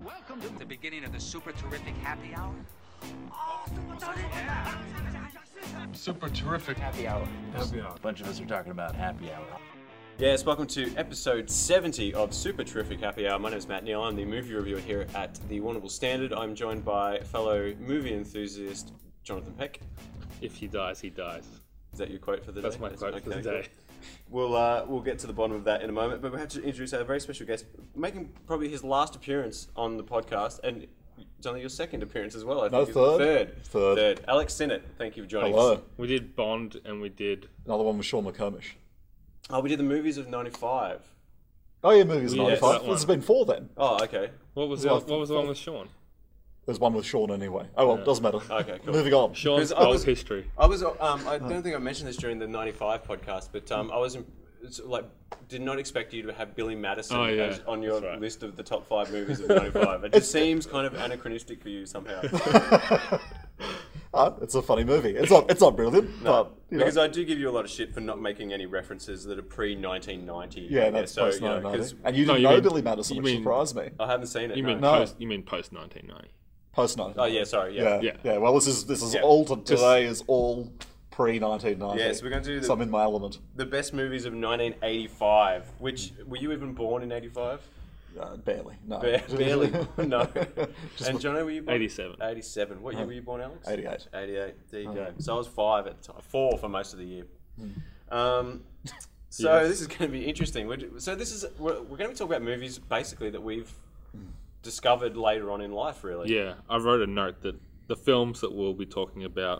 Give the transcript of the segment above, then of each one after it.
Welcome to the beginning of the super terrific happy hour. Super terrific happy hour. Happy hour. A bunch of us are talking about happy hour. Yes, welcome to episode 70 of Super Terrific Happy Hour. My name is Matt Neal. I'm the movie reviewer here at the Warrnambool Standard. I'm joined by fellow movie enthusiast Jonathan Peck. If he dies, he dies. Is that your quote for the day? That's my quote for the day. We'll get to the bottom of that in a moment, but we have to introduce our very special guest, making probably his last appearance on the podcast, and it's only your second appearance as well. I think. Third. Alex Sinnott, thank you for joining us. We did Bond and we did... Another one with Sean McComish. Oh, we did the movies of 95. Oh yeah, movies of Yes, 95. This has been 4 then. Oh, okay. What was the one with Sean? There's one with Sean anyway. Oh well, doesn't matter. Okay, cool. Moving on. Sean's I was- gold history. I don't think I mentioned this during the 95 podcast, but did not expect you to have Billy Madison as on your list of the top 5 movies of 95. It just seems kind of anachronistic for you somehow. It's a funny movie. It's not brilliant, but Because I do give you a lot of shit for not making any references that are pre-1990. yeah, that's post 1990. And you No, didn't you know mean- Billy Madison, you which mean- surprised me. I haven't seen it. You no. mean No. post 1990? Post 1990. Oh yeah, sorry. Yeah. Yeah. Well, this is Yeah. all today is all pre 1990. Yeah, so we're going to do So I'm in my element. the best movies of 1985. Which were you even born in 85? Barely. No. Barely. No. And Jono, were you born? 87. 87. What year were you born, Alex? 88. 88. There you go. So I was 5 at the time. 4 for most of the year. So Yes. this is going to be interesting. We're going to be talking about movies basically that we've discovered later on in life, really. Yeah, I wrote a note that the films that we'll be talking about,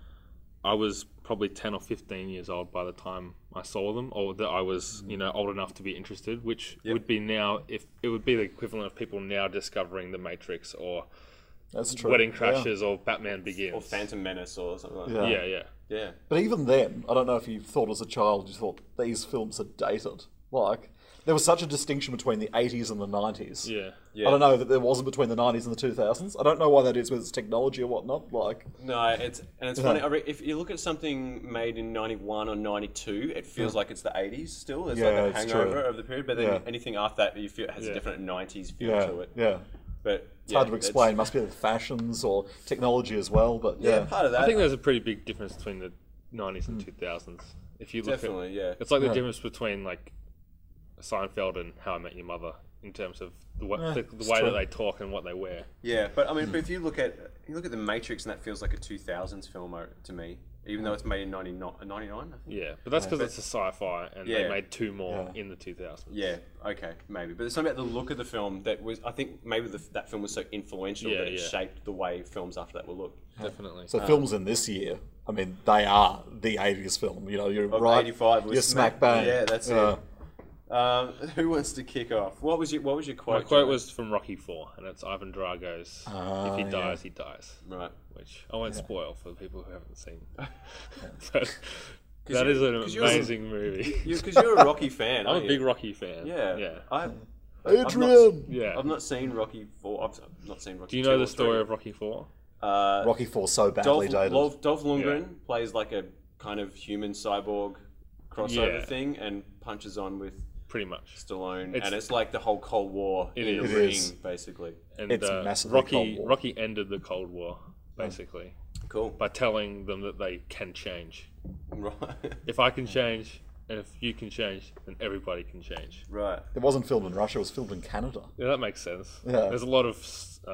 I was probably 10 or 15 years old by the time I saw them, or that I was, old enough to be interested, which would be now, if it would be the equivalent of people now discovering The Matrix or That's true. Wedding Crashers or Batman Begins. Or Phantom Menace or something like Yeah. that. Yeah. Yeah. But even then, I don't know if you thought as a child, you thought these films are dated. Like, there was such a distinction between the 80s and the 90s. Yeah. Yeah. I don't know that there wasn't between the 90s and the 2000s. I don't know why that is, whether it's technology or whatnot. Like, No, it's funny. If you look at something made in 91 or 92, it feels like it's the 80s still. It's like a it's hangover true. of the period. But then Yeah. anything after that, you feel has a different 90s feel yeah, to it. yeah. But It's hard to explain. Must be the fashions or technology as well. But Yeah, yeah, part of that. I think there's a pretty big difference between the 90s and 2000s. If you look Definitely, yeah. It's like the difference between like Seinfeld and How I Met Your Mother in terms of the way true. that they talk and what they wear. Yeah, but I mean, but if you look at The Matrix, and that feels like a 2000s film to me, even though it's made in 99, I think. Yeah, but that's because it's a sci-fi and Yeah. they made 2 more in the 2000s. Yeah, okay, maybe. But there's something about the look of the film that was, I think maybe that film was so influential that it shaped the way films after that will look. Definitely. so films in this year, I mean, they are the 80s film. You're Of right. 85 was You're smack bang. Yeah, that's it. Who wants to kick off? What was your quote? My quote Joe? was from Rocky 4, and it's Ivan Drago's "If he dies, he dies," Right. which I won't spoil for the people who haven't seen. But you- that is an 'cause you're- amazing movie. Because you're a Rocky fan, I'm aren't a big you? Rocky fan. Yeah. Yeah. Adrian! Yeah. I've not seen Rocky 4. I've not seen Rocky Do you 2 know or the story 3. of Rocky 4? Rocky 4 so badly dated. Dolph Lundgren plays like a kind of human cyborg crossover Yeah. thing and punches on with Pretty much. Stallone, It's- and it's like the whole Cold War in a is. ring, It is. basically. And It's massively Cold Rocky War. Rocky ended the Cold War basically Cool. by telling them that they can change. Right. If I can change, and if you can change, then everybody can change. Right. It wasn't filmed in Russia, it was filmed in Canada. Yeah, that makes sense. Yeah. There's a lot of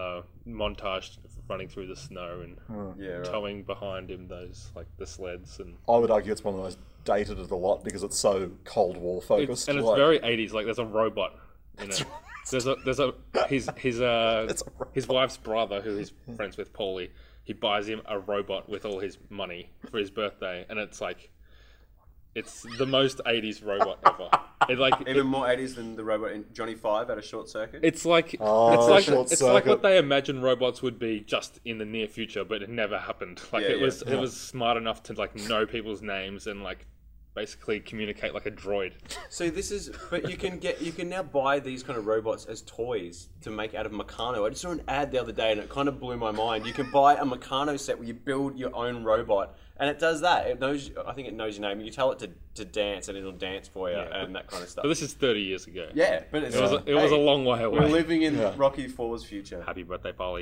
montage running through the snow and Yeah. Right. towing behind him those like the sleds and I would argue it's one of the most dated of the lot because it's so Cold War focused. it's like- very 80s. Like there's a robot in it. There's a his wife's brother who he's friends with, Paulie. He buys him a robot with all his money for his birthday, and it's like it's the most 80s robot ever. Even more 80s than the robot in Johnny Five at a Short Circuit. It's like Short it's like Circuit. what they imagine robots would be just in the near future, but it never happened. Like Yeah, it was smart enough to like know people's names and like basically communicate like a droid. So this is, but you can now buy these kind of robots as toys to make out of Meccano. I just saw an ad the other day and it kind of blew my mind. You can buy a Meccano set where you build your own robot, and it does that. It knows, I think it knows your name. You tell it to dance, and it'll dance for you and that kind of stuff. But this is 30 years ago. Yeah, but It was a long way away. We're living in Rocky IV's future. Happy birthday, Polly.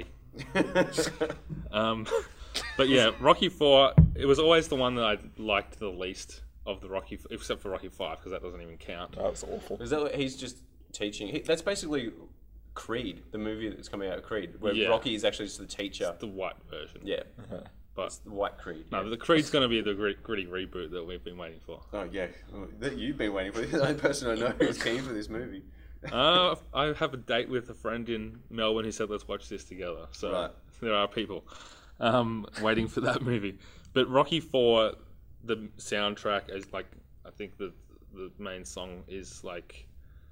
But yeah, Rocky 4, it was always the one that I liked the least of the Rocky, except for Rocky 5, because that doesn't even count. That was awful. Is that what he's just teaching? That's basically Creed, the movie that's coming out of Creed, where Yeah. Rocky is actually just the teacher. The white version. Yeah, But it's the white Creed. no, but the Creed's going to be the gritty reboot that we've been waiting for. Oh yeah, that you've been waiting for. You're the only person I know who's keen for this movie. I have a date with a friend in Melbourne who said, let's watch this together. So Right. there are people waiting for that movie. But Rocky 4, the soundtrack is like, I think the main song is like,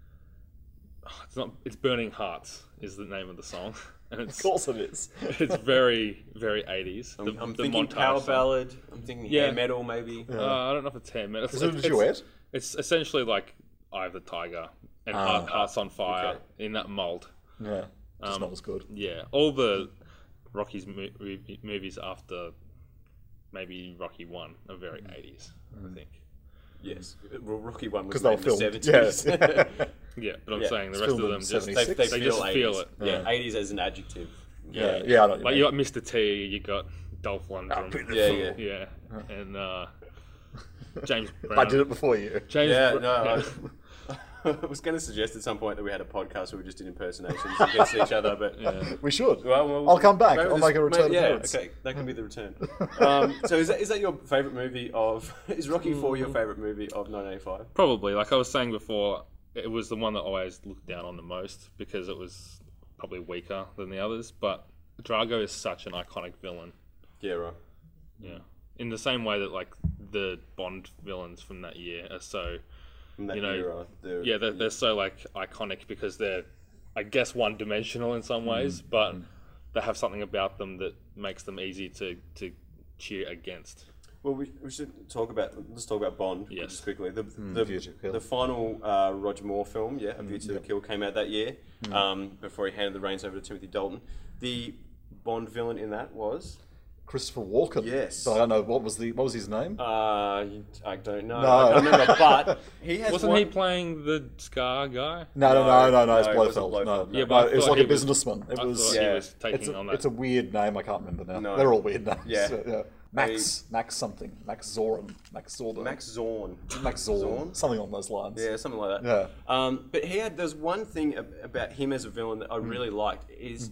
it's Burning Hearts is the name of the song. And Of it's, course it is. it's very, very 80s. I'm The thinking montage power song. ballad. I'm thinking hair metal, maybe. I don't know if it's hair metal. Is it a duet? It's essentially like Eye of the Tiger and Hearts on Fire in that mold. Yeah, just not as good. Yeah, all the Rocky's movies after maybe Rocky 1 are very 80s, I think. Yes, Rocky 1 was 'Cause they made were in the filmed, 70s. Yeah, but I'm Yeah, saying the it's rest of filmed them in just 76. They they feel just 80s. feel it. Yeah, 80s as an adjective. Yeah, yeah, I know what you Like mean. you got Mr. T, you got Dolph Lundgren, Yeah. and James Brown. I did it before you. James Yeah, Br- no, I was going to suggest at some point that we had a podcast where we just did impersonations against each other, but We should. well, I'll come back. maybe I'll this- make a return yeah, appearance. okay, that can be the return. So is that your favourite movie of? Is Rocky 4 your favourite movie of 1985? Probably, like I was saying before, it was the one that I always looked down on the most because it was probably weaker than the others. But Drago is such an iconic villain. Yeah, right. Yeah, in the same way that like the Bond villains from that year are so, From that you know, era, they're so like iconic because they're, I guess, one-dimensional in some ways, but they have something about them that makes them easy to cheer against. Well, we should talk about. Let's talk about Bond Yes. just quickly. View to Kill. The final Roger Moore film, A View to Kill, came out that year. Before he handed the reins over to Timothy Dalton. The Bond villain in that was. Christopher Walken. Yes. But I don't know what was his name. I don't know. No. I can't remember, but he has. Wasn't one... he playing the Scar guy? No, it's it wasn't Blofeld. Blofeld, No, no. Yeah, no, but I it was thought like he a was- businessman. It I was. thought he was taking on that. It's a weird name. I can't remember now. No. They're all weird names. Yeah. Max something. Max Zorin. Max Zorn. Max Zorn. Zorn. Something on those lines. Yeah, something like that. Yeah. But there's one thing about him as a villain that I really liked is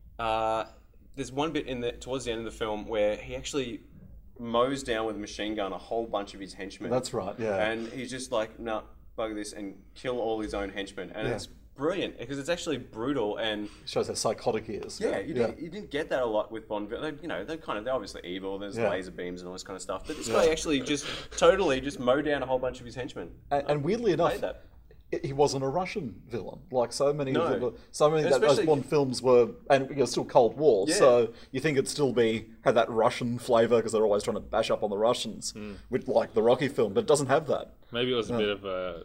there's one bit towards the end of the film where he actually mows down with a machine gun a whole bunch of his henchmen. That's right, yeah. And he's just like, nah, bugger this, and kill all his own henchmen. And it's brilliant because it's actually brutal and Shows how psychotic he is. yeah, you didn't get that a lot with Bond. They're obviously evil. There's laser beams and all this kind of stuff. But this guy actually just totally just mowed down a whole bunch of his henchmen. And weirdly enough, Played that. he wasn't a Russian villain. Like so many No. of those Especially- Bond films were, and it was still Cold War. Yeah. So you think it'd still had that Russian flavour because they're always trying to bash up on the Russians with like the Rocky film, but it doesn't have that. Maybe it was a bit of a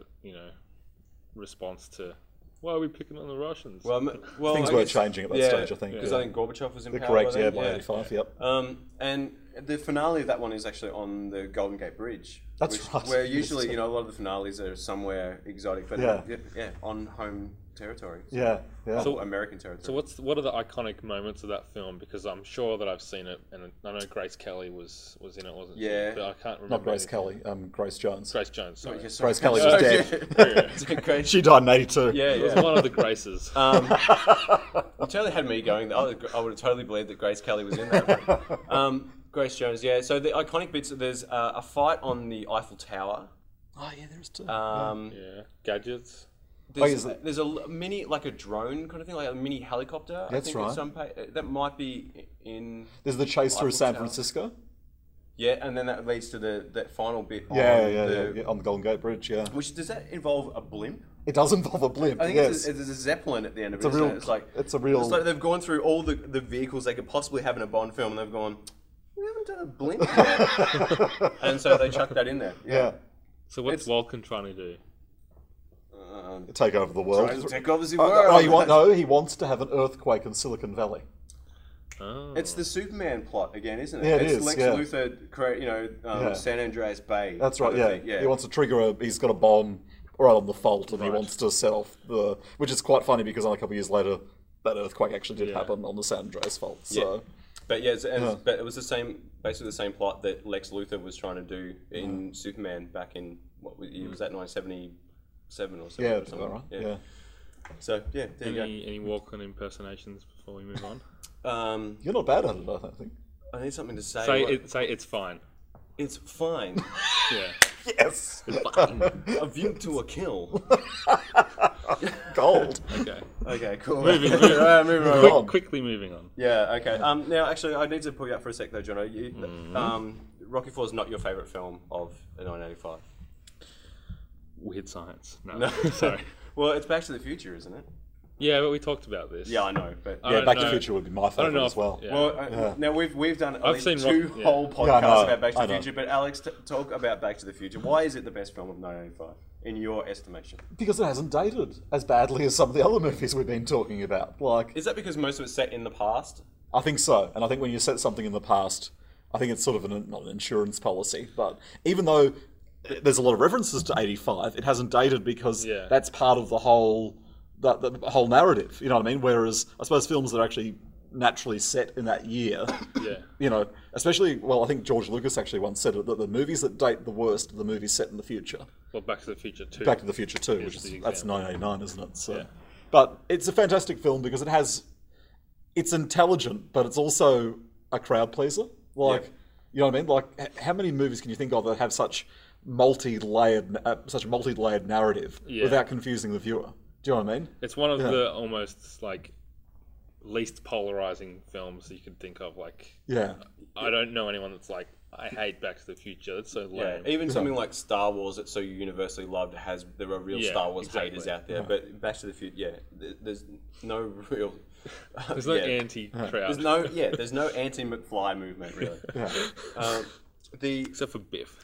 response to why are we picking on the Russians? Well, Things I were guess- changing at that stage, I think. Because Yeah. I think Gorbachev was in power. Correct, by yeah, then, by 85, yep. And the finale of that one is actually on the Golden Gate Bridge. That's right. Where usually, a lot of the finales are somewhere exotic, but Yeah. on home territory. Yeah, yeah. So American territory. So what are the iconic moments of that film? Because I'm sure that I've seen it, and I know Grace Kelly was in it, wasn't Yeah. she? But I can't remember. Not Grace anything. Kelly, Grace Jones. Grace Jones. Sorry. Yeah, sorry. Grace Kelly was dead. Great. She died in 82. Yeah, It was yeah. one of the Graces. You totally had me going. I would have totally believed that Grace Kelly was in that. Grace Jones, yeah. So the iconic bits, there's a fight on the Eiffel Tower. Oh, yeah, there's two. Yeah, gadgets. There's a mini, like a drone kind of thing, like a mini helicopter. That's I think right. That might be in. There's the chase through Eiffel San Tower. Francisco. Yeah, and then that leads to that final bit. Yeah, on on the Golden Gate Bridge, yeah. Which does that involve a blimp? It does involve a blimp, I think yes. there's a zeppelin at the end of It's a it. Isn't real- it? It's like it's like they've gone through all the vehicles they could possibly have in a Bond film, and they've gone, we haven't done a blimp yet. And so they chucked that in there. Yeah. So what's Vulcan trying to do? Take over the world. Trying to take over the world. He wants to have an earthquake in Silicon Valley. Oh. It's the Superman plot again, isn't it? Yeah, it it's is, Lex yeah. Luthor, San Andreas Bay. That's right. kind of Yeah. thing, He wants to trigger he's got a bomb right on the fault, and he wants to set off which is quite funny because only a couple of years later, that earthquake actually did happen on the San Andreas fault. So. But but it was basically the same plot that Lex Luthor was trying to do in Superman back in was that 1977 or something? Yeah, or something. right. Yeah. Yeah. So yeah, there you go. Any Vulcan impersonations before we move on? You're not bad at it, I think. I need something to say. Say it's fine. It's fine. Yeah. Yes. A view to a kill. Gold. Okay. Okay, cool. Moving on. Quickly moving on. Yeah. Okay. Now, actually, I need to pull you up for a sec, though, Jono. Rocky IV is not your favourite film of 1985. Weird science. No. Sorry. Well, it's Back to the Future, isn't it? Yeah, but we talked about this. Yeah, I know, but Yeah, Back to the Future would be my favourite as well. Yeah. well, now we've done at least seen two Rock- whole yeah. podcasts Yeah, I know, about Back to I the know. Future. But Alex, talk about Back to the Future. Why is it the best film of 1985 in your estimation? Because it hasn't dated as badly as some of the other movies we've been talking about. Like, Is that because most of it's set in the past? I think so. And I think when you set something in the past, I think it's sort of not an insurance policy, but even though there's a lot of references to 85, it hasn't dated because that's part of the whole the whole narrative. You know what I mean? Whereas I suppose films that are actually naturally set in that year, you know, especially, well, I think George Lucas actually once said it, that the movies that date the worst are the movies set in the future. Well, Back to the Future 2. Back to the Future 2, which is is the that's example. 1989, isn't it? So, Yeah. but it's a fantastic film because it's intelligent, but it's also a crowd pleaser. Like, you know what I mean? Like, how many movies can you think of that have such multi-layered narrative without confusing the viewer? Do you know what I mean? It's one of the almost like least polarizing films you can think of. Like, Yeah. I don't know anyone that's like, I hate Back to the Future. It's so lame. Even something like Star Wars, that's so universally loved, there are real Star Wars haters out there. But Back to the Future, there's no real. There's no anti-crowd. There's no anti-McFly movement really. Except for Biff.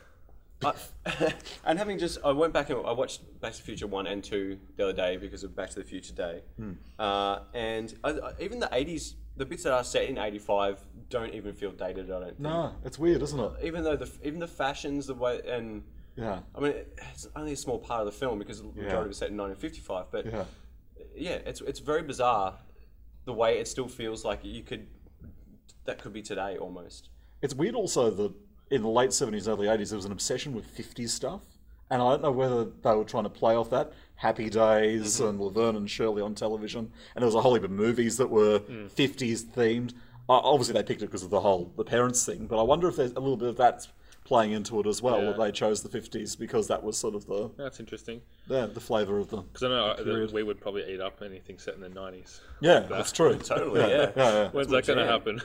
And I went back and I watched Back to the Future 1 and 2 the other day because of Back to the Future Day. And even the 80s, the bits that are set in 85 don't even feel dated, I don't think. No, it's weird, isn't it? Even though even the fashions, the way, and Yeah. I mean, it's only a small part of the film because the majority of it's set in 1955. But it's very bizarre the way it still feels like that could be today almost. It's weird also that in the late 70s, early 80s, there was an obsession with 50s stuff. And I don't know whether they were trying to play off that. Happy Days and Laverne and Shirley on television. And there was a whole heap of movies that were 50s themed. Obviously, they picked it because of the parents thing. But I wonder if there's a little bit of that playing into it as well, that they chose the 50s because that was sort of That's interesting. the flavour of the Because I know period. we would probably eat up anything set in the 90s. Yeah, that's true. Totally, yeah. When's that going to happen?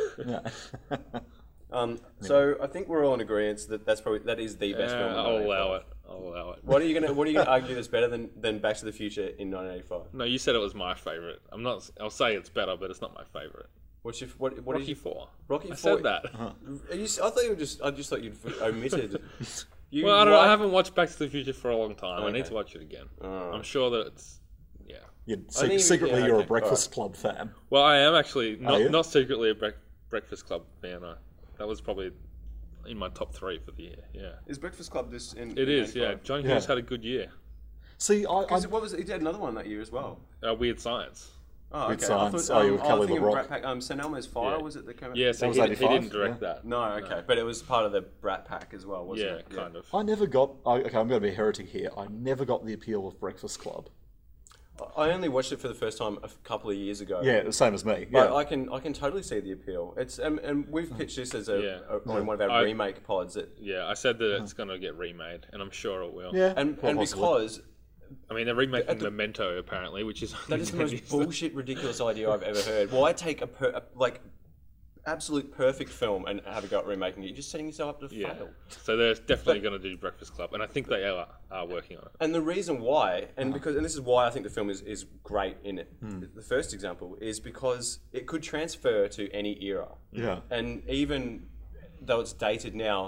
So I think we're all in agreement that that is the best film. I'll allow it. What are you gonna argue that's better than Back to the Future in 1985? No, you said it was my favourite. I'll say it's better, but it's not my favourite. What Rocky is your, 4. Rocky I 4? said that. I just thought you'd omitted. Well, I don't know. I haven't watched Back to the Future for a long time. I need Okay. to watch it again. I'm sure that it's Secretly, yeah, you're okay, a Breakfast Club fan. Well, I am actually you? not secretly a Breakfast Club fan. No. That was probably in my top 3 for the year. Yeah, Is Breakfast Club this? In it is. Yeah, 95? John Hughes had a good year. See, What was it? He did another one that year as well. Weird Science. Oh, Weird okay. Science. I thought, You were Kelly thinking LeBrock. Brat Pack. San Elmo's Fire was it that came out? Yeah, so was he 85, didn't direct yeah. that. No, okay, but it was part of the Brat Pack as well, wasn't Yeah, it? kind of. I never got. Okay, I'm going to be a heretic here. I never got the appeal of Breakfast Club. I only watched it for the first time a couple of years ago. Yeah, the same as me. But Yeah. I can totally see the appeal. It's and we've pitched this as on one of our I- remake pods. Yeah, I said that it's going to get remade, and I'm sure it will. Yeah, And quite possibly. because I mean, they're remaking Memento apparently, which is that is the most bullshit, ridiculous idea I've ever heard. Why take a absolute perfect film and have a go at remaking it? You're just setting yourself up to fail. So they're definitely going to do Breakfast Club, and I think they are working on it. And the reason why, and this is why I think the film is great in it. The first example is because it could transfer to any era. Yeah. And even though it's dated now,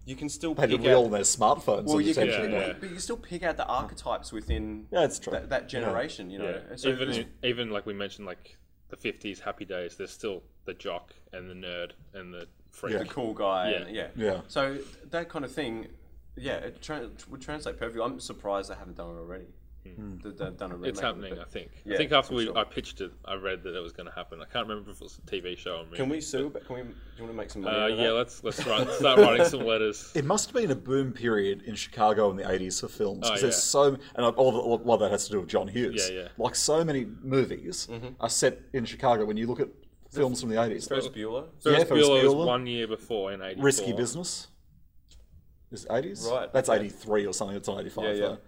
you can still pick out... all their smartphones. Well, you can, but you can still pick out the archetypes within it's true. That generation, you know. So even like we mentioned, like the 50s happy days, there's still the jock and the nerd and the freak. The cool guy. Yeah. So that kind of thing, it would translate perfectly. I'm surprised they haven't done it already. They've done a remake. It's happening, I think. Yeah, I think after I pitched it, I read that it was going to happen. I can't remember if it was a TV show or movie. Can we sue? Do you want to make some money? Let's start writing some letters. It must have been a boom period in Chicago in the 80s for films. Because there's so... And a lot of that has to do with John Hughes. Yeah. Like, so many movies are set in Chicago when you look at films from the 80s. Ferris Bueller? Ferris Bueller was 1 year before in 84. Risky Business. Is it 80s? Right. That's 83 or something. It's not 85 though.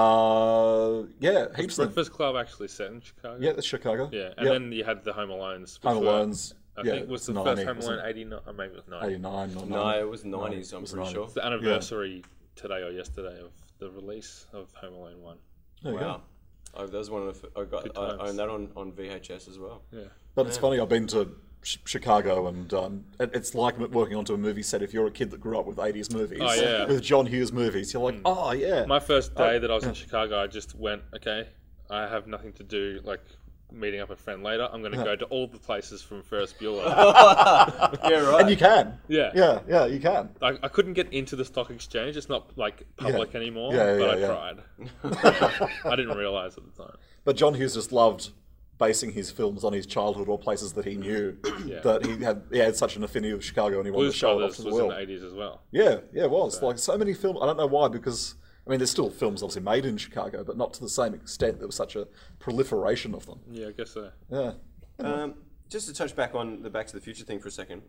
Heaps of Breakfast Club actually set in Chicago. Yeah, that's Chicago. Yeah, and then you had the Home Alones. Home Alones. I think it was the first Home Alone 89, or maybe it was 90. 89 or 90. No, it was 90s, I'm pretty sure. It's the anniversary today or yesterday of the release of Home Alone 1. Wow. Oh, that was one of the... I own that on VHS as well. Yeah. But it's funny, I've been to Chicago, and it's like working onto a movie set if you're a kid that grew up with 80s movies. Oh, yeah. With John Hughes movies. You're like, oh, yeah. My first day that I was in Chicago, I just went, okay, I have nothing to do, like meeting up a friend later. I'm going to go to all the places from Ferris Bueller. Yeah, right. And you can. Yeah. Yeah, you can. I couldn't get into the stock exchange. It's not like public anymore, but I tried. I didn't realise at the time. But John Hughes just loved basing his films on his childhood or places that he knew that he had such an affinity with Chicago, and he wanted to show it off to the world. Was in the 80s as well. Yeah, it was. Like so many films. I don't know why, because I mean, there's still films obviously made in Chicago, but not to the same extent. There was such a proliferation of them. Yeah, I guess so. Yeah. Just to touch back on the Back to the Future thing for a second.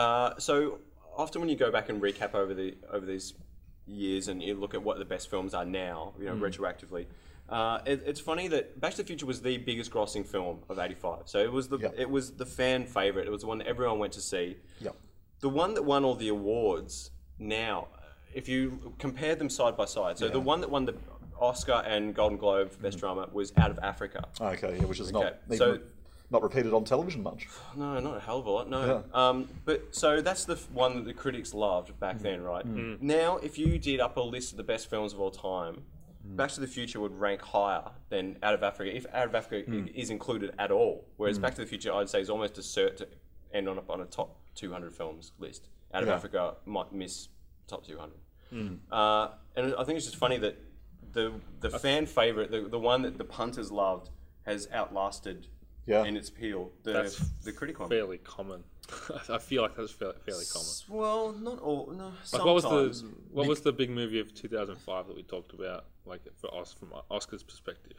So often when you go back and recap over these years and you look at what the best films are now, retroactively. It's funny that Back to the Future was the biggest grossing film of '85. So it was the fan favorite. It was the one that everyone went to see. Yep. The one that won all the awards now, if you compare them side by side, so the one that won the Oscar and Golden Globe for Best Drama was Out of Africa. Okay, which is not repeated on television much. No, not a hell of a lot. No. Yeah. But so that's the one that the critics loved back then, right? Now, if you did up a list of the best films of all time, Back to the Future would rank higher than Out of Africa, if Out of Africa is included at all. Whereas Back to the Future, I'd say, is almost a cert to end on a top 200 films list. Out of Africa might miss top 200. And I think it's just funny that the fan favourite, the one that the punters loved, has outlasted in its appeal the critic one. Fairly common. I feel like that's fairly common. Well, not all. No, like what was the big movie of 2005 that we talked about? Like for us from Oscar's perspective.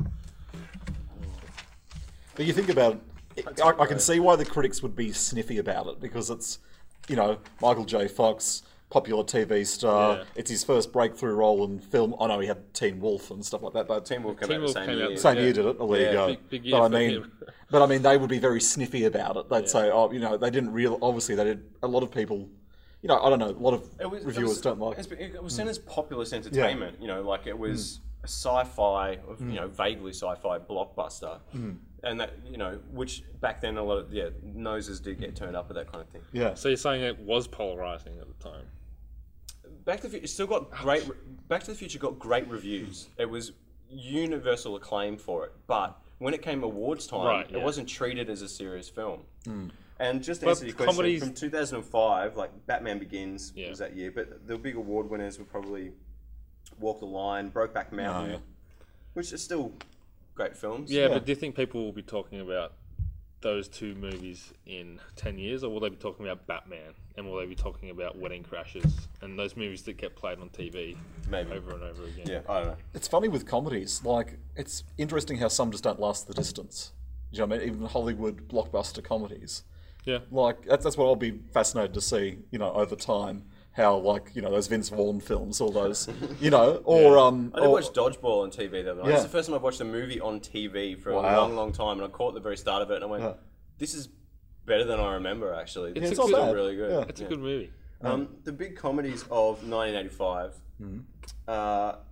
But you think about it, I can see why the critics would be sniffy about it, because it's Michael J. Fox, popular TV star. It's his first breakthrough role in film. I know he had Teen Wolf and stuff like that, but Teen Wolf came out the same year. Same year, did it? There you go. Big year but I mean, they would be very sniffy about it. They'd say, they didn't obviously they did. A lot of people, I don't know. A lot of reviewers don't like. It was seen as populist entertainment. Like it was a sci-fi, vaguely sci-fi blockbuster. And that, which back then a lot of noses did get turned up at that kind of thing. Yeah. So you're saying it was polarizing at the time? Back to the Future still got great. Back to the Future got great reviews. It was universal acclaim for it, but when it came awards time, it wasn't treated as a serious film. And just to answer your question, from 2005, like Batman Begins was that year, but the big award winners were probably Walk the Line, Brokeback Mountain, which are still great films. Yeah, but do you think people will be talking about those two movies in 10 years, or will they be talking about Batman, and will they be talking about Wedding Crashers and those movies that get played on TV over and over again? Yeah, I don't know. It's funny with comedies, like, it's interesting how some just don't last the distance. You know what I mean? Even Hollywood blockbuster comedies. Yeah. Like, that's what I'll be fascinated to see, over time. How, like, those Vince Vaughn films, all those, or... I did watch Dodgeball on TV the other night. It's the first time I've watched a movie on TV for a long, long time, and I caught the very start of it, and I went, this is better than I remember, actually. It's still really good. Yeah. It's a good movie. The big comedies of 1985,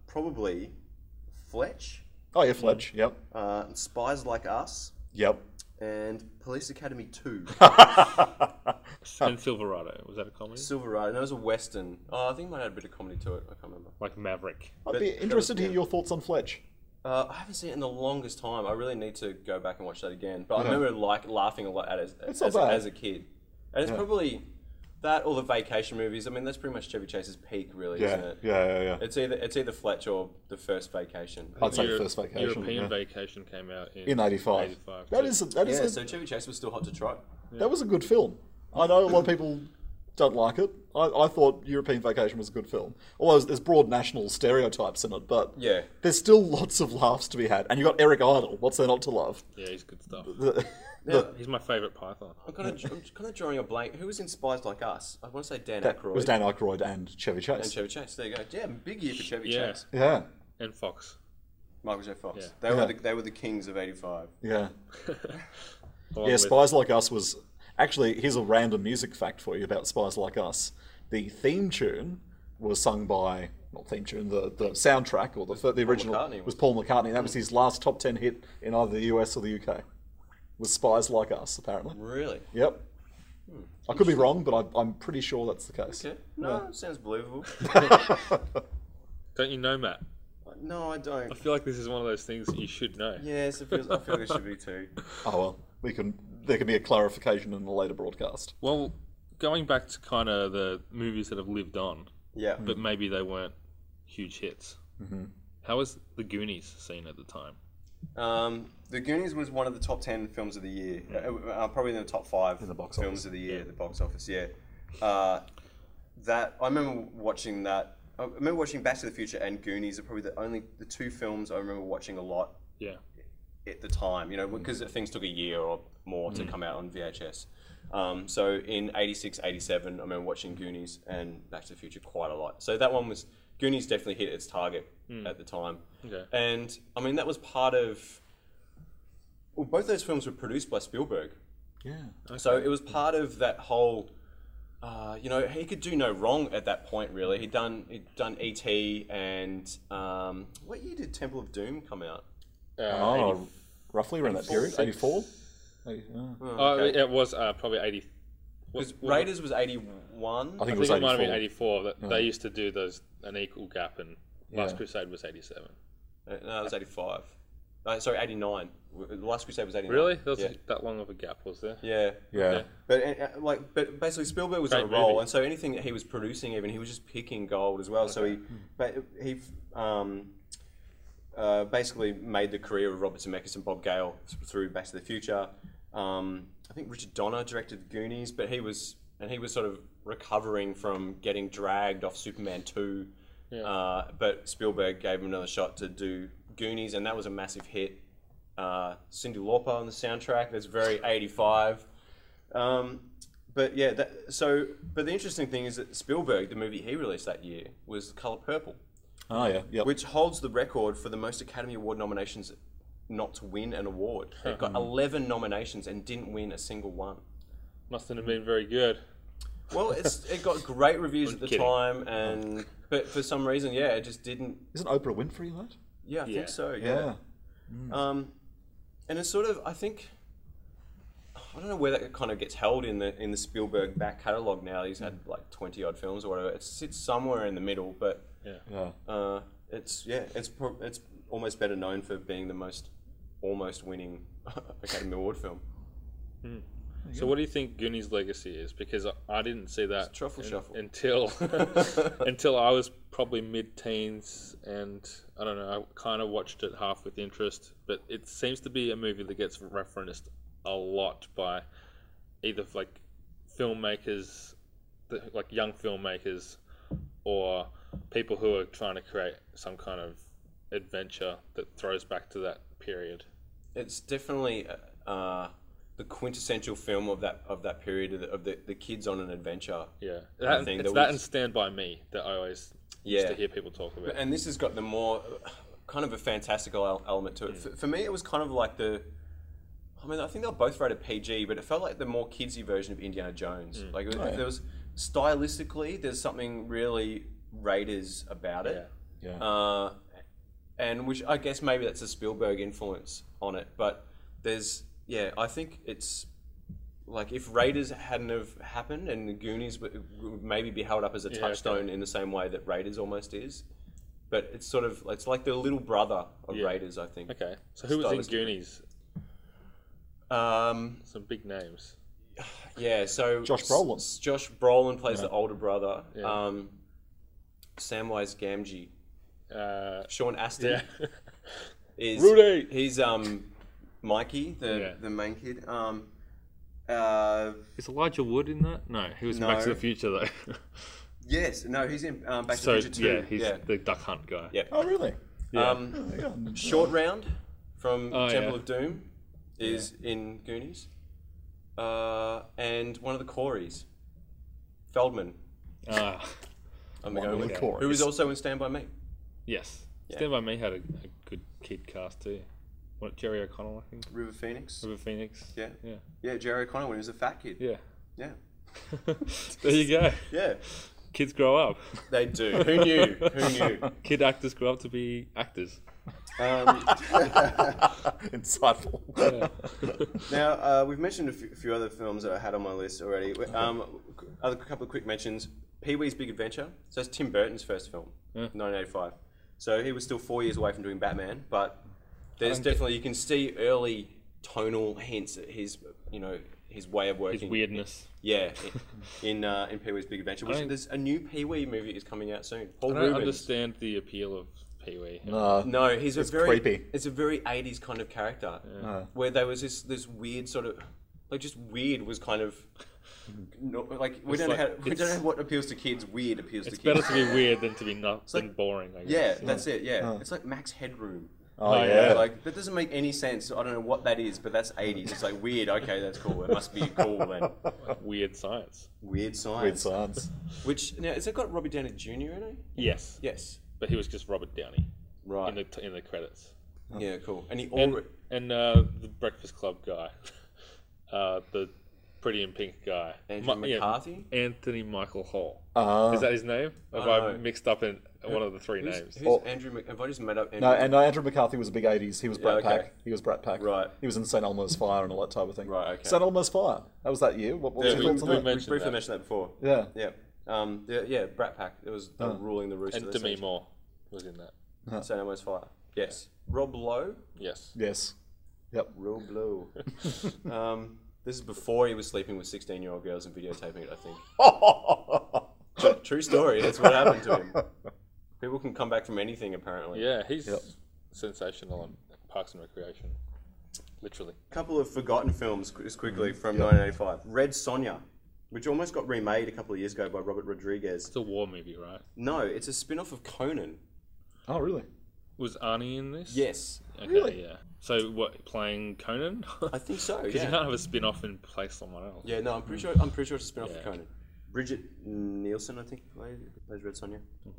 probably Fletch. Oh, yeah, Fletch, yep. Spies Like Us. Yep. and Police Academy 2. And Silverado. Was that a comedy? Silverado. That was a western. Oh, I think it might have a bit of comedy to it. I can't remember. Like Maverick. I'd be interested to hear your thoughts on Fletch. I haven't seen it in the longest time. I really need to go back and watch that again. But I remember laughing a lot at it as a kid. And it's probably that or the vacation movies. I mean, that's pretty much Chevy Chase's peak, really, isn't it? Yeah. It's either Fletch or The First Vacation. I'd say The First Vacation. European Vacation came out in 85. That is so Chevy Chase was still hot to trot. That was a good film. I know a lot of people don't like it. I thought European Vacation was a good film. Although there's broad national stereotypes in it, but there's still lots of laughs to be had. And you got Eric Idle. What's there not to love? Yeah, he's good stuff. Now, he's my favourite Python. I'm kind of drawing a blank. Who was in Spies Like Us? I want to say Dan Aykroyd. It was Dan Aykroyd and Chevy Chase. There you go. Yeah, big year for Chevy Chase. Yeah. And Fox. Michael J. Fox. Yeah. They were the kings of 85. Yeah. Spies Like Us was... Actually, here's a random music fact for you about Spies Like Us. The theme tune was sung by... Not theme tune, the soundtrack, or the original was Paul McCartney. That was his last top 10 hit in either the US or the UK. Was Spies Like Us, apparently. Really? Yep. I could be wrong, but I'm pretty sure that's the case. Okay. No, it sounds believable. Don't you know, Matt? No, I don't. I feel like this is one of those things that you should know. Yes, I feel like it should be too. Oh, well, there can be a clarification in the later broadcast. Well, going back to kind of the movies that have lived on, but maybe they weren't huge hits. Mm-hmm. How was The Goonies seen at the time? The Goonies was one of the top 10 films of the year. Probably in the top 5 in the box films office. of the year at the box office, that I remember watching that. I remember watching Back to the Future and Goonies are probably the two films I remember watching a lot at the time, because things took a year or more to come out on VHS. So in 86, 87, I remember watching Goonies and Back to the Future quite a lot. So that one was... Goonies definitely hit its target at the time. Okay. And, I mean, that was part of... Well, both those films were produced by Spielberg. Yeah. Okay. So it was part of that whole... he could do no wrong at that point, really. He'd done E.T. and... what year did Temple of Doom come out? Roughly around that period. 84? Okay. It was probably 80... Because Raiders was 81. I think it might have been 84. They used to do an equal gap, and Last Crusade was 87. No, it was 85. Sorry, 89. Last Crusade was 89. Really? There was that long of a gap, was there? Yeah. Okay. But basically Spielberg was on a roll, and so anything that he was producing, even he was just picking gold as well. Okay. So he basically made the career of Robert Zemeckis and Bob Gale through Back to the Future. I think Richard Donner directed Goonies, but he was sort of recovering from getting dragged off Superman 2. Yeah. But Spielberg gave him another shot to do Goonies, and that was a massive hit. Cyndi Lauper on the soundtrack. That's very 85. But the interesting thing is that Spielberg, the movie he released that year, was The Color Purple. Oh yeah, yep. Which holds the record for the most Academy Award nominations not to win an award. It got 11 nominations and didn't win a single one. Mustn't have been very good. Well, it got great reviews at the time, but for some reason, it just didn't. Isn't Oprah Winfrey that? Yeah, I think so. Yeah. And it's sort of, I think, I don't know where that kind of gets held in the Spielberg back catalogue now. He's had like 20 odd films or whatever. It sits somewhere in the middle, but it's almost better known for being the almost winning Academy Award film. So what do you think Goonies' legacy is? Because I didn't see that truffle shuffle until I was probably mid-teens, and I don't know, I kind of watched it half with interest, but it seems to be a movie that gets referenced a lot by either like filmmakers, like young filmmakers, or people who are trying to create some kind of adventure that throws back to that period. It's definitely the quintessential film of that period of the kids on an adventure. Yeah, it's that and Stand By Me that I always used to hear people talk about. And this has got the more kind of a fantastical element to it. For me, it was kind of like I think they were both rated PG, but it felt like the more kidsy version of Indiana Jones. There was stylistically, there's something really Raiders about it. And which I guess maybe that's a Spielberg influence on it, but there's yeah, I think it's like if Raiders hadn't have happened and the Goonies would maybe be held up as a touchstone in the same way that Raiders almost is. But it's sort of, it's like the little brother of Raiders, I think. Okay. So who was in Goonies? Some big names. Yeah, so... Josh Brolin. Josh Brolin plays the older brother. Yeah. Samwise Gamgee. Sean Astin is... Rudy! He's Mikey, the main kid. Is Elijah Wood in that? No, he was in Back to the Future, though. Yes, no, he's in Back to the Future too. Yeah, he's the Duck Hunt guy. Yeah. Oh, really? Yeah. Short Round from Temple of Doom is in Goonies. And one of the Coreys, Feldman. One of the Coreys. Who was also in Stand By Me. Yes. Yeah. Stand By Me had a good kid cast too. What, Jerry O'Connell, I think? River Phoenix. Yeah. Yeah, Jerry O'Connell when he was a fat kid. Yeah. Yeah. There you go. Yeah. Kids grow up. They do. Who knew? Who knew? Kid actors grow up to be actors. Insightful. Yeah. Now, we've mentioned a few other films that I had on my list already. A couple of quick mentions. Pee-wee's Big Adventure. So it's Tim Burton's first film, 1985. So he was still 4 years away from doing Batman, but there's definitely, you can see early tonal hints at his, his way of working. His weirdness. In Pee-wee's Big Adventure. There's a new Pee-wee movie is coming out soon. I don't understand the appeal of Pee-wee. No, it's creepy. It's a very 80s kind of character. Yeah. Where there was this weird sort of, like just weird was kind of, we don't know what appeals to kids. Weird appeals to kids. It's better to be weird than to be boring, I guess. Yeah, that's it, It's like Max Headroom. Oh, yeah. Like, that doesn't make any sense. I don't know what that is, but that's 80s. It's like, weird, okay, that's cool. It must be cool then. Weird science. Weird science. Weird science. Which, now, has it got Robert Downey Jr. in it? Yes. Yes. But he was just Robert Downey. Right. In the credits. Yeah, cool. And the Breakfast Club guy. The Pretty in Pink guy. Andrew McCarthy? Anthony Michael Hall. Is that his name? Have I mixed up in one of the three names? Who's Andrew Have I just made up Andrew? No, Andrew McCarthy was a big 80s. He was Brat Pack. He was Brat Pack. Right. He was in St. Elmo's Fire and all that type of thing. Right, okay. St. Elmo's Fire. That was that year. What was we briefly mentioned that before. Yeah. Yeah. Brat Pack. It was ruling the roost. And Demi Moore was in that. St. Elmo's Fire. Yes. Rob Lowe? Yes. Yep. Rob Lowe. This is before he was sleeping with 16-year-old girls and videotaping it, I think. True story. That's what happened to him. People can come back from anything, apparently. Yeah, he's sensational on Parks and Recreation. Literally. A couple of forgotten films, just quickly, from 1985. Red Sonja, which almost got remade a couple of years ago by Robert Rodriguez. It's a war movie, right? No, it's a spin-off of Conan. Oh, really? Was Arnie in this? Yes. Okay, really? Yeah. So what, playing Conan? I think so, Because you can't have a spin-off and play someone else. Yeah, no, I'm pretty sure it's a spin-off of Conan. Bridget Nielsen, I think, plays Red Sonja.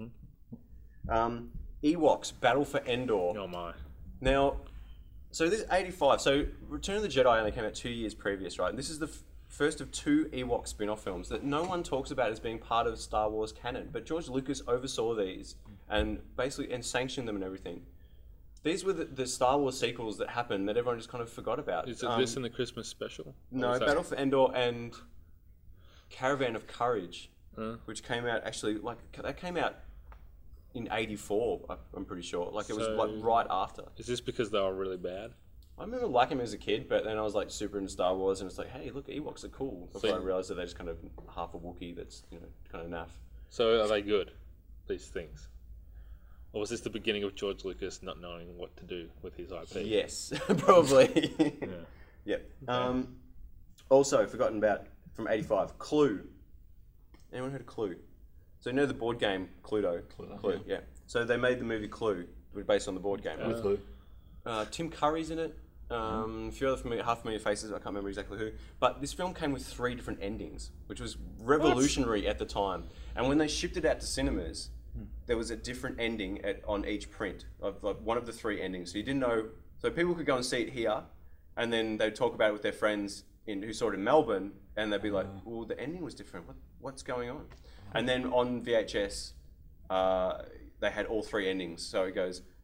Ewoks, Battle for Endor. Oh my. Now, so this is 85. So Return of the Jedi only came out 2 years previous, right? And this is the first of two Ewok spin-off films that no one talks about as being part of Star Wars canon. But George Lucas oversaw these and sanctioned them and everything. These were the Star Wars sequels that happened that everyone just kind of forgot about. Is it this in the Christmas special? No, Battle for Endor and Caravan of Courage, which came out that came out in 84, I'm pretty sure. Like, it was right after. Is this because they were really bad? I remember liking them as a kid, but then I was like super into Star Wars, and it's like, hey, look, Ewoks are cool. Before I realised that they're just kind of half a Wookiee that's kind of naff. So are they good, these things? Or was this the beginning of George Lucas not knowing what to do with his IP? Yes, probably. Yep. Also, forgotten about, from 85, Clue. Anyone heard of Clue? So you know the board game Cluedo? Clue, yeah. So they made the movie Clue, based on the board game. With Clue. Tim Curry's in it. A few other half familiar faces, I can't remember exactly who. But this film came with 3 different endings, which was revolutionary at the time. And when they shipped it out to cinemas, there was a different ending on each print of one of the 3 endings. So you didn't know. So people could go and see it here, and then they'd talk about it with their friends who saw it in Melbourne, and they'd be like, "Well, the ending was different. What's going on?" And then on VHS, they had all 3 endings. So it goes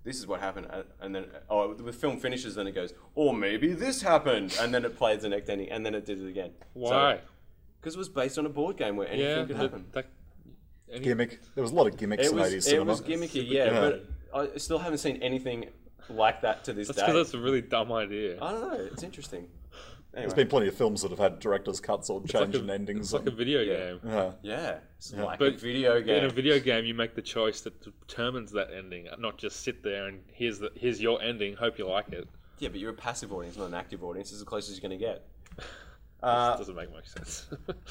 this is what happened, and then the film finishes, then it goes, or maybe this happened, and then it plays the next ending, and then it did it again. Why? Because it was based on a board game where anything could happen. Gimmick. There was a lot of gimmicks in 80s cinema. It was gimmicky, but I still haven't seen anything like that to this day. That's because that's a really dumb idea. I don't know. It's interesting. Anyway. There's been plenty of films that have had director's cuts or changing endings. It's like a video game. It's like a video game. In a video game, you make the choice that determines that ending, not just sit there and here's your ending. Hope you like it. Yeah, but you're a passive audience, not an active audience. It's as close as you're going to get. This doesn't make much sense.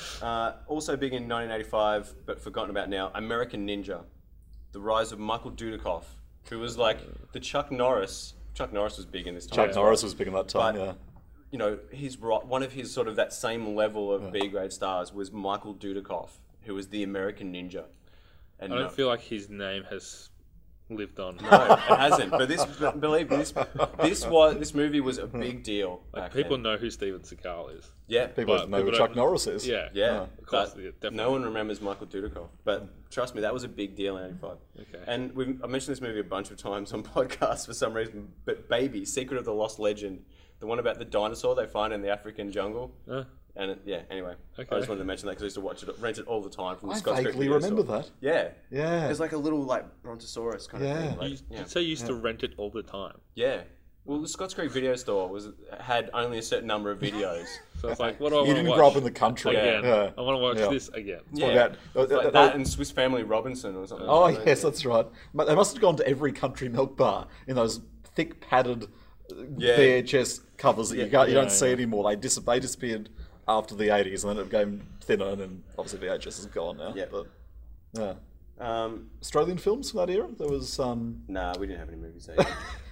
Also big in 1985, but forgotten about now, American Ninja. The rise of Michael Dudikoff, who was like the Chuck Norris. Chuck Norris was big in this time. Chuck Norris was big in that time, but, you know, one of his sort of that same level of B-grade stars was Michael Dudikoff, who was the American Ninja. And I don't feel like his name has lived on. No, it hasn't. But believe me, this movie was a big deal. Like people know who Steven Seagal is. Yeah, people know who Chuck Norris is. Yeah, of course. No one remembers Michael Dudikoff, but trust me, that was a big deal in '85. Okay. And I mentioned this movie a bunch of times on podcasts for some reason. But Baby, Secret of the Lost Legend, the one about the dinosaur they find in the African jungle. And anyway, I just wanted to mention that because I used to watch it, rent it all the time from the Scott's Creek vaguely remember that. Yeah. Yeah. There's like a little like brontosaurus kind of thing. Like, you say you used to rent it all the time. Yeah. Well, the Scott's Creek video store had only a certain number of videos. So it's like, what do I want You to didn't watch? grow up in the country. Again. Yeah. I want to watch this again. Yeah. Like that and Swiss Family Robinson or something. Oh, yes, that's right. But they must have gone to every country milk bar in those thick padded VHS covers that you don't see anymore. They disappeared after the 80s, and then it became thinner, and then obviously VHS is gone now. Yeah. But, Australian films from that era? There was... Nah, we didn't have any movies there.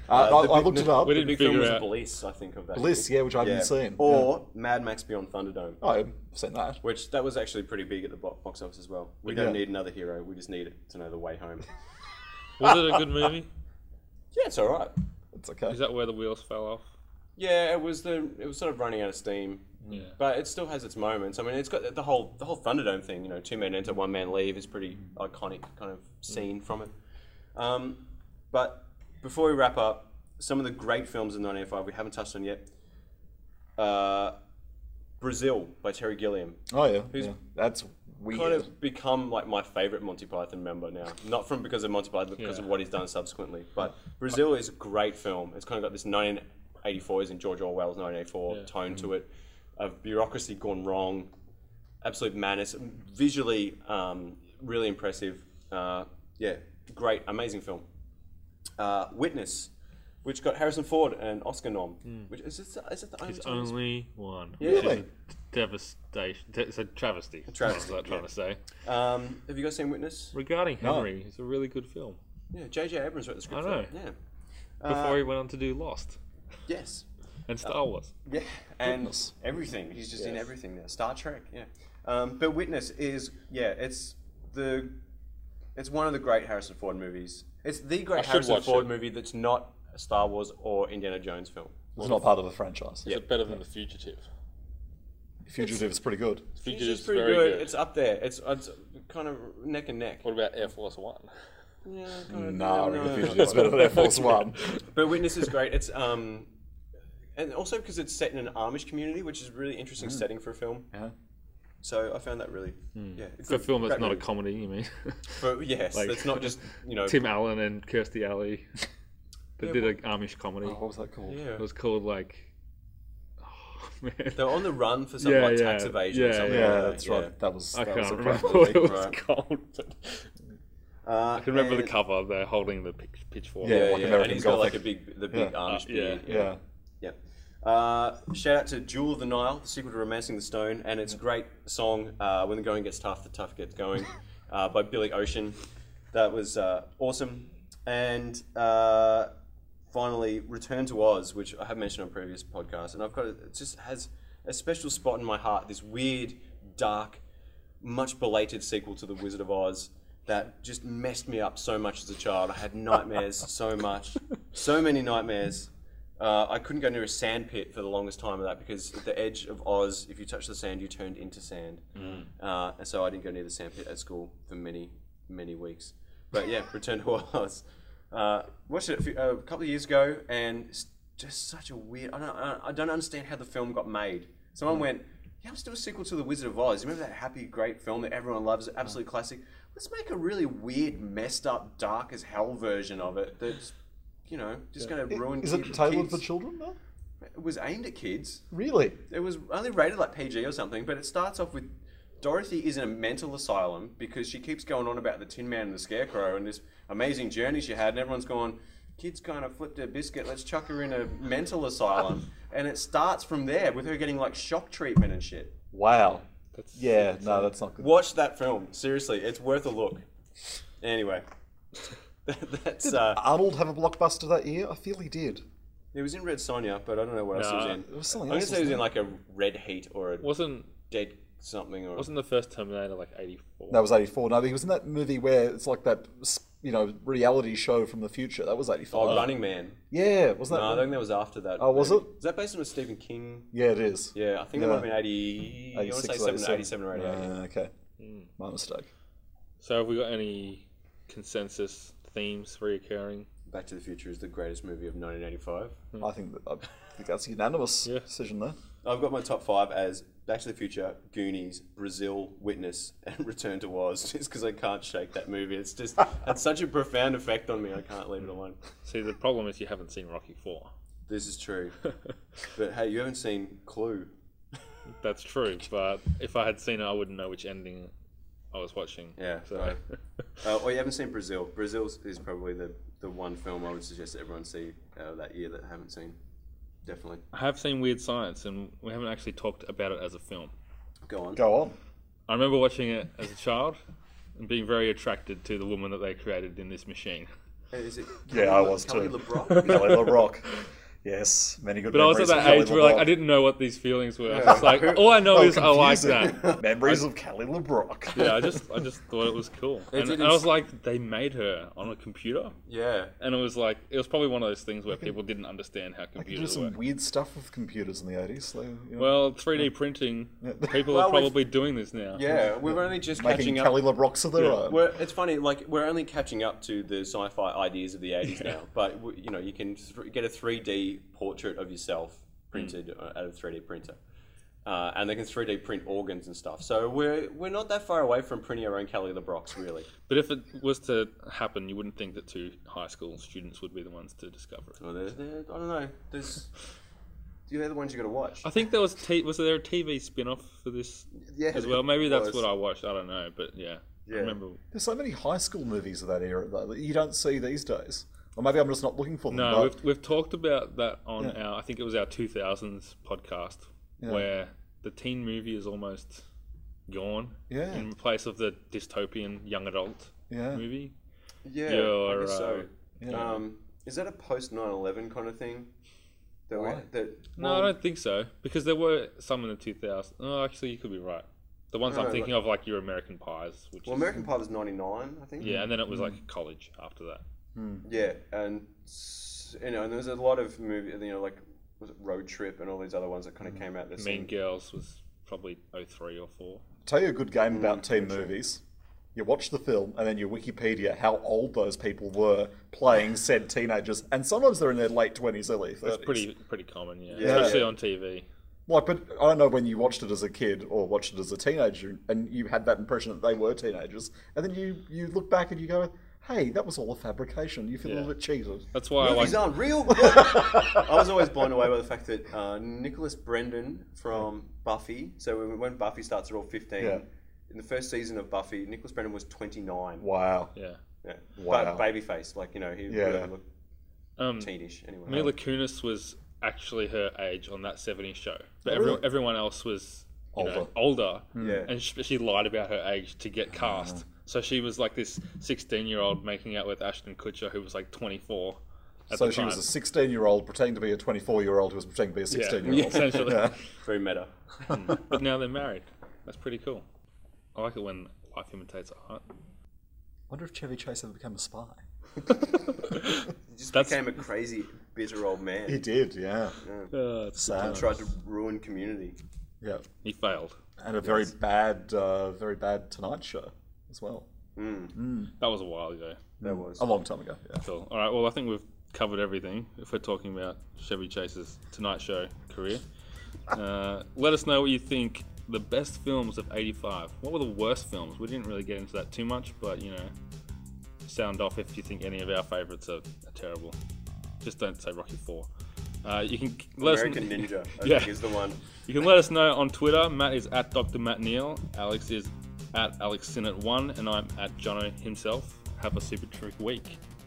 I looked it up. We didn't big figure film was out. Bliss, I think, of that. Bliss, which I haven't seen. Or Mad Max Beyond Thunderdome. Oh, I've seen that. Which, that was actually pretty big at the box office as well. We don't need another hero, we just need to know the way home. Was it a good movie? Yeah, it's alright. It's okay. Is that where the wheels fell off? Yeah, it was sort of running out of steam. Yeah. But it still has its moments. I mean, it's got the whole Thunderdome thing. You know, 2 men enter, 1 man leave is pretty iconic kind of scene from it. But before we wrap up, some of the great films in 1985 we haven't touched on yet. Brazil by Terry Gilliam. Oh yeah, that's weird. Kind of become like my favourite Monty Python member now. Not because of Monty Python, but because of what he's done subsequently. But Brazil is a great film. It's kind of got this 1984 as in George Orwell's 1984 tone to it, of bureaucracy gone wrong, absolute madness, visually really impressive. Great, amazing film. Witness, which got Harrison Ford an Oscar nom. Which is it the only It's time only one. Yeah. Which is devastation. It's a travesty. A travesty, That's what I'm trying to say. Have you guys seen Witness? Regarding Henry, it's a really good film. Yeah, J.J. Abrams wrote the script. I know. For it. Yeah. Before he went on to do Lost Yes. and Star Wars. Yeah, and everything. He's just in everything now. Star Trek. Yeah. But Witness is it's one of the great Harrison Ford movies. It's the great Harrison Ford movie that's not a Star Wars or Indiana Jones film. It's not part of the franchise. Is it better than The Fugitive? Fugitive is pretty good. Fugitive's pretty very good. It's up there. It's kind of neck and neck. What about Air Force One? Yeah, kind of. No, Fugitive's better than Air Force One. But Witness is great. It's and also because it's set in an Amish community, which is a really interesting setting for a film. Yeah. So I found that really, For a film that's not a comedy, you mean? Yes, Like, it's not just Tim Allen and Kirstie Alley. They did an Amish comedy. Oh, what was that called? Yeah. It was called like. Oh man. They're on the run for some tax evasion or something. Yeah, like that's that. right. That was. I that can't was a remember crap what it movie. was called. But I can remember the cover. They're holding the pitchfork. Yeah, like American and he's got Gothic. like the big Amish beard. Yeah. Shout out to Jewel of the Nile, the sequel to Romancing the Stone, and it's a great song, When the Going Gets Tough, the Tough Gets Going, by Billy Ocean. That was awesome. And finally, Return to Oz, which I have mentioned on previous podcasts, and it just has a special spot in my heart, this weird, dark, much belated sequel to The Wizard of Oz that just messed me up so much as a child. I had nightmares so many nightmares. I couldn't go near a sand pit for the longest time of that because at the edge of Oz, if you touched the sand, you turned into sand. And so I didn't go near the sand pit at school for many, many weeks. But yeah, Return to Oz. Watched it a couple of years ago, and it's just such a weird. I don't understand how the film got made. Someone went, "Yeah, let's do a sequel to The Wizard of Oz." You remember that happy, great film that everyone loves, absolute classic? Let's make a really weird, messed up, dark as hell version of it. That's, just going to ruin. Is it tailored for children though? It was aimed at kids. Really? It was only rated like PG or something, but it starts off with Dorothy is in a mental asylum because she keeps going on about the Tin Man and the Scarecrow and this amazing journey she had, and everyone's going, "Kid's kind of flipped her biscuit, let's chuck her in a mental asylum." And it starts from there with her getting like shock treatment and shit. Wow. That's not good. Watch that film. Seriously, it's worth a look. Anyway. Did Arnold have a blockbuster that year? I feel he did. He was in Red Sonja, but I don't know what else he was in. It was something I'm going else. to say he was in like a Red Heat or a Wasn't Dead something. Or the first Terminator like 84? That was 84. No, he was in that movie where it's like that, reality show from the future. That was 85. Oh, Running Man. Yeah, wasn't that? No, I think that was after that. Oh, was it? Is that based on a Stephen King? Yeah, it is. Yeah, I think it might have been 80. I want to say 87 or 88. Okay. My mistake. So have we got any consensus themes reoccurring? Back to the Future is the greatest movie of 1985. I think that's a unanimous decision there. I've got my top 5 as Back to the Future, Goonies, Brazil, Witness, and Return to Oz, just because I can't shake that movie. It's just had such a profound effect on me, I can't leave it alone. See, the problem is you haven't seen Rocky 4. This is true. But hey, you haven't seen Clue. That's true, but if I had seen it, I wouldn't know which ending I was watching. Yeah, so. right. Or you haven't seen Brazil. Brazil is probably the one film I would suggest everyone see that year that I haven't seen. Definitely. I have seen Weird Science, and we haven't actually talked about it as a film. Go on. Go on. I remember watching it as a child and being very attracted to the woman that they created in this machine. Is it I was Kelly too. LeBrock? Kelly LeBrock. Yes, many good but memories. I was at that of age Kelly where LeBrock. I didn't know what these feelings were. I was just like, all I know is I like that. Memories of Kelly LeBrock. Yeah, I just thought it was cool. And I was like, they made her on a computer. Yeah. And it was probably one of those things where people didn't understand how They could do computers some work. weird stuff with computers in the 80s. So, Well, 3D printing, people are probably doing this now. Yeah, we're only just making catching Kelly up. LeBrocks of their own. It's funny, we're only catching up to the sci-fi ideas of the 80s now. But, you can get a 3D portrait of yourself printed out of a 3D printer. And they can 3D print organs and stuff. So we're not that far away from printing our own Kelly LeBrocs, really. But if it was to happen, you wouldn't think that 2 high school students would be the ones to discover it. Well, I don't know. They're the ones you got to watch. I think there was there a TV spin-off for this as well? Maybe that's what I watched. I don't know, but yeah. I remember. There's so many high school movies of that era though that you don't see these days. Or maybe I'm just not looking for them. No, we've talked about that on I think it was our 2000s podcast, where the teen movie is almost gone in place of the dystopian young adult movie. Yeah, I guess so. Is that a post 9/11 kind of thing? No, I don't think so, because there were some in the 2000s. Oh, actually, you could be right. The ones I'm thinking of, like your American Pies. American Pie was 99, I think. Yeah, and then it was like college after that. Yeah, and and there's a lot of movies, like was it Road Trip and all these other ones that kind of came out. Mean Girls was probably 03 or 04. Tell you a good game about teen movies. You watch the film and then you Wikipedia how old those people were playing said teenagers, and sometimes they're in their late 20s, early 30s. That's pretty common, especially on TV. Like, but I don't know when you watched it as a kid or watched it as a teenager, and you had that impression that they were teenagers, and then you look back and you go, hey, that was all a fabrication. You feel a little bit cheated. That's why movies aren't real. I was always blown away by the fact that Nicholas Brendon from Buffy. So when Buffy starts, they're all 15. Yeah. In the first season of Buffy, Nicholas Brendon was 29. Wow. Yeah. Wow. But babyface, he really looked teenish. Anyway, Mila Kunis was actually her age on that 70s show, but everyone else was older. Yeah. And she lied about her age to get cast. So she was like this 16-year-old making out with Ashton Kutcher, who was like 24 at the time. So she was a 16-year-old pretending to be a 24-year-old who was pretending to be a 16-year-old. Yeah, essentially. Very meta. But now they're married. That's pretty cool. I like it when life imitates art. Wonder if Chevy Chase ever became a spy. He just became a crazy, bitter old man. He did, yeah. It's sad. He tried to ruin Community. Yeah. He failed. And a very bad Tonight Show as well. That was a while ago. That was a long time ago. Yeah. Cool. All right. Well, I think we've covered everything. If we're talking about Chevy Chase's Tonight Show career, let us know what you think. The best films of '85. What were the worst films? We didn't really get into that too much, but sound off if you think any of our favourites are terrible. Just don't say Rocky IV. You can let American Ninja. I think is the one. You can let us know on Twitter. Matt is at Dr. Matt Neal. Alex is at AlexSinnett1, and I'm at Jono himself. Have a super terrific week.